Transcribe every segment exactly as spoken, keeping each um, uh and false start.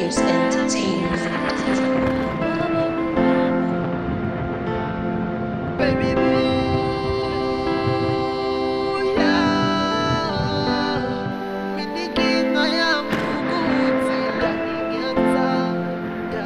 Brothers Entertainment. Baby boo, yeah. Mininginga yami ukuthi ngiyakuthanda.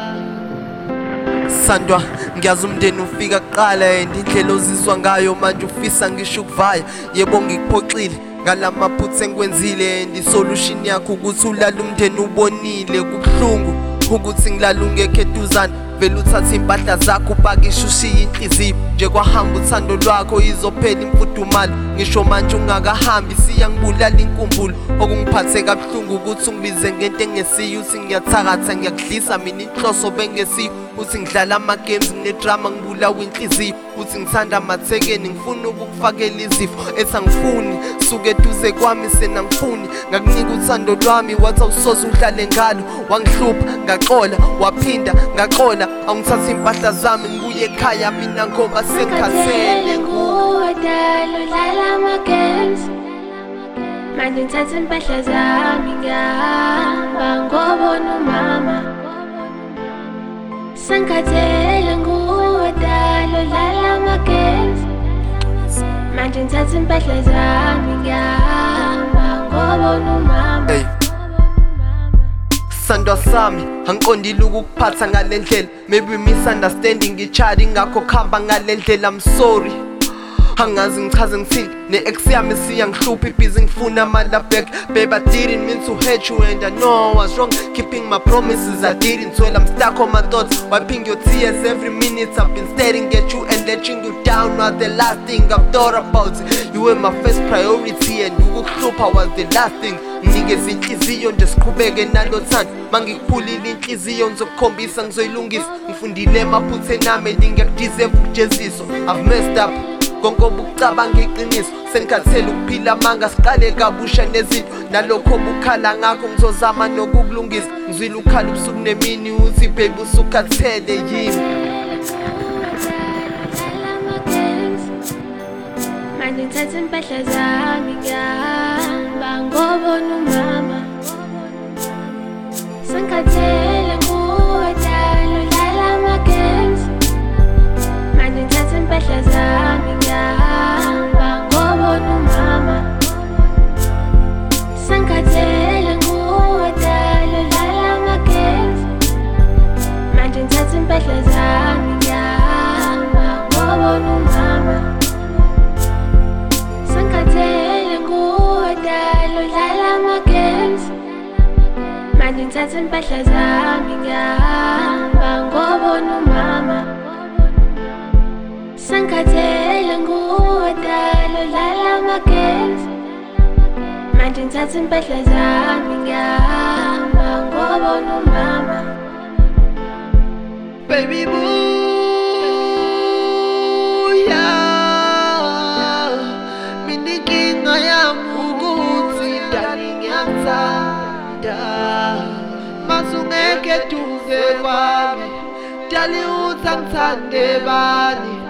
Sandwa, ngiyazi umndeni ufika kuqala and indlela ozizwa ngayo manje ufisa ngisho ukuvaya. Yebo ngikuphoxile ngalamaphutha engikwenzile and isolution yakho ukuthi ulala umndeni ubonile. Kubuhlungu ukuthi ngilala ungekho eduzane, vele uthatha impahla zakho upakishe ushiye inhliziyo. Nje kwahamba uthando lwakho izophela imfudumalo. Ngisho manje ungakahambi siyangibulala inkumbulo. Okungiphathe kabuhlungu ukuthi ungibize ngento engesiyo, uthi ngiyathakatha ngiyakudlisa mina inhloso bengesiyo. Uthi ngidlala ama-games nginedrama ngibulawa inhliziyo. Uthi ngithanda amathekeni ngifuna ukukufakela izifo ethi angifuni suke eduze kwami sena ngifuni. Ngakunika uthando lwami wathi awusoze uhlale ngalo, wangihlupha ngaxola waphinda ngaxola. Awungithatha impahla zami ngibuye ekhaya mina ngoba sengikhathele nguwe dalo dlala ama-games. Manje ngithatha impahla zami ngihamba ngobona umama. Sengikhathele nguwe dalo dlala ama-games. Manje ngithatha impahla zami ngihamba ngobona umama. Hey. Sandwa sami angiqondile ukukuphatha ngale ndlela, maybe misunderstanding ngitshali ngakho khamba ngale ndlela. I'm sorry, angazi ngichaze ngithini ne-ex yami siyangihlupha ibhizi ngifuna amala back. Babe, I didn't mean to hurt you and I know I was wrong keeping my promises. I didn't, well I'm stuck on my thoughts, wiping your tears every minute. I've been staring at you and letting you down was the last thing I've thought about. You were my first priority and ukukuhlupha was the last thing. Nginikeza inhliziyo nje siqhubeke nalo thando, mangikuphulile inhliziyo ngizokukhombisa ngizoyilungisa. Ngifundile emaphutha nami ngingakudeserve ukujeziswa. I've messed up konke obukucabanga iqiniso, sengikhathele ukuphila manga siqale kabusha nezinto. Nalokho obukhala ngakho ngizozama nokukulungisa. Ngizwile ukhala ubusuku nemini uthi baby usukhathele yimi. Manje ngithatha impahla zami ngihamba ngobona umama. Sengikhathele nguwe dalo dlala ama-games. Manje ngithatha impahla zami ngihamba ngobona umama. Sengikhathele nguwe dalo dlala ama-games. Manje ngithatha impahla zami ngihamba ngobona umama. Sengikhathele nguwe dalo dlala ama-games. Manje ngithatha impahla zami ngihamba ngobona umama. Sengikhathele nguwe dalo dlala ama-games. Manje ngithatha impahla zami ngihamba ngobona umama. Baby boo, yeah. Mininginga yami ukuthi dali ngiyakuthanda. Masungeke eduze kwami dali uthi angithande bani.